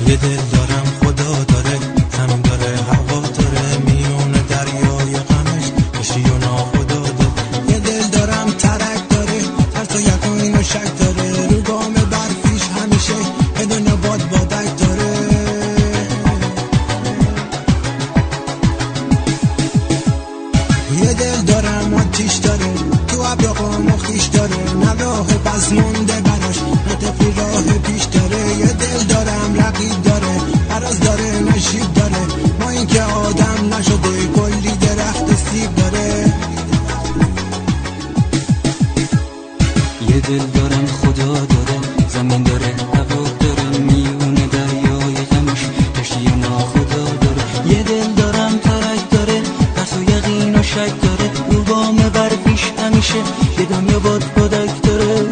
یه دل دارم خدا داره، زمین داره هوا داره، میونه دریای غمش کشتی و ناخدا داره. یه دل دارم ترک داره، ترس و یقین و شک داره، رو گام برفیش همیشه یه دنیا بادک داره. یه دل دارم آتیش داره، تو ابیاقام و خیش داره، نه راه بس مونده براش، نه طفلی راه پیش داره. یه دل دارم رقیب داره، عرض داره نشیب داره، ما این که آدم نشده کلی درخت سیب داره. یه دل دارم خدا داره، زمین داره هوا داره، میونه دریای غمش کشتی ناخدا داره. یه دل دارم ترک داره، ترس و یقین و شک داره، رو گام برفیش همیشه یه دنیا بادک داره.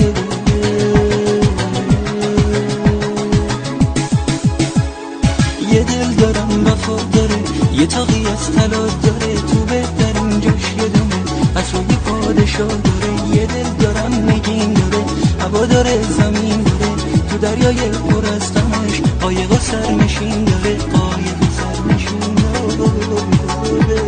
یه دل دارم وفا داره، یه تاقی از طلا داره، تو بهترین جاش یه دمه از روی پادشاه داره. یه دل دارم نگین داره، هوا داره زمین داره، تو دریای پر از غمش قایق و سرنشین داره، قایق و سرنشین داره.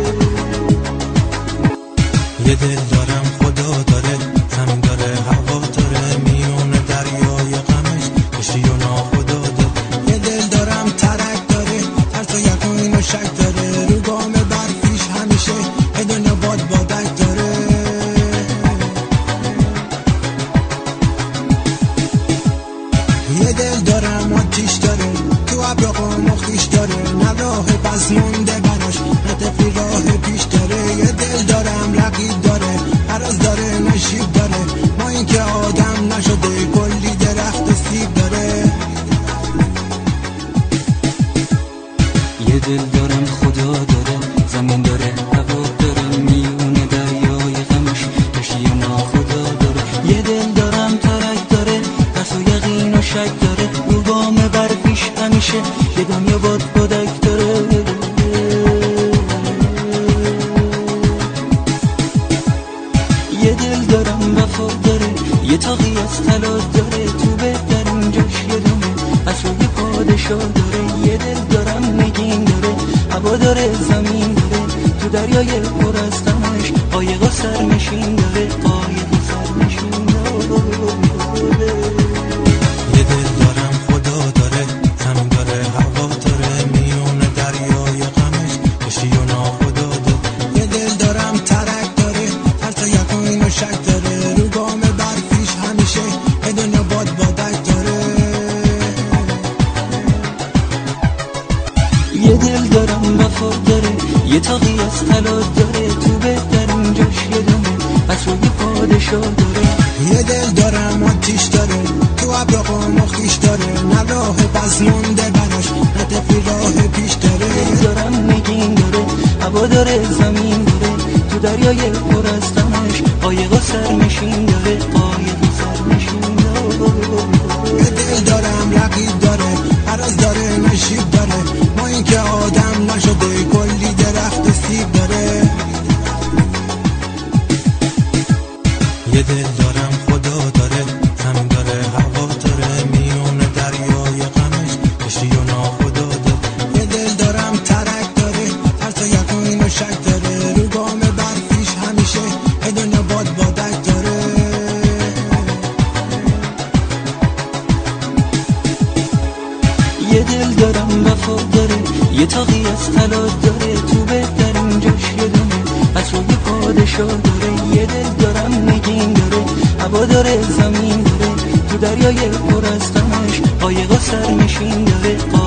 یه دل دارم خدا داره، زمین داره هوا داره، میونه دریای غمش کشتی و ناخدا داره. یه دل دارم ترک داره، ترس و یقین و شک داره، رو گام برفیش همیشه یه دنیا بادک داره. یه دل دارم آتیش داره، تو ابیاقام و خیش داره، نه راه بس مونده براش، نه طفلی راه پیش داره. یه دل دارم رقیب داره، عرض داره نشیب داره، ما این که آدم نشده کلی درخت سیب داره. یه دل دارم خدا داره، زمین داره هوا داره، میونه دریای غمش کشتی ناخدا داره. یه دل دارم ترک داره، ترس و یقین و شک داره، رو گام برفیش همیشه یه دنیا بادک داره. یه دل دارم وفا داره، یه تاقی از طلا داره، تو بهترین جاش یه دمه از روی پادشاه داره. یه دل دارم نگین داره، هوا داره زمین داره، تو دریای پر از غمش قایق و سرنشین داره، قایق و سرنشین داره. یه دل دارم خدا داره، زمین داره هوا داره، میونه دریای غمش کشتی و ناخدا داره. یه دل دارم ترک داره، ترس و یقین و شک داره، رو گام برفیش همیشه یه دنیا بادک داره. یه دل دارم وفا داره، یه تاقی از طلا داره، تو بهترین جاش یه دمه از روی پادشاه داره. یه دل دارم آتیش داره، تو ابیاقام و خیش داره، نه راه بس مونده براش، نه طفلی راه پیش داره. یه دل دارم نگین داره، هوا داره زمین داره، تو دریای پر از غمش قایق و سرنشین داره، قایق و سرنشین داره. یه دل دارم رقیب داره، عرض داره نشیب داره، ما این که آدم نشده کلی درخت سیب داره. یه دل دارم خدا داره، زمین داره هوا داره، میونه دریای غمش کشتی و ناخدا داره. یه دل دارم ترک داره، ترس و یقین و شک داره، رو گام برفیش همیشه یه دنیا بادک داره. یه دل دارم وفا داره، یه تاقی از طلا داره، تو بهترین جاش یه دمه از روی پادشاه داره. یه دل دارم نگین داره، هوا داره زمین داره، تو دریای پر از غمش قایق و سرنشین داره.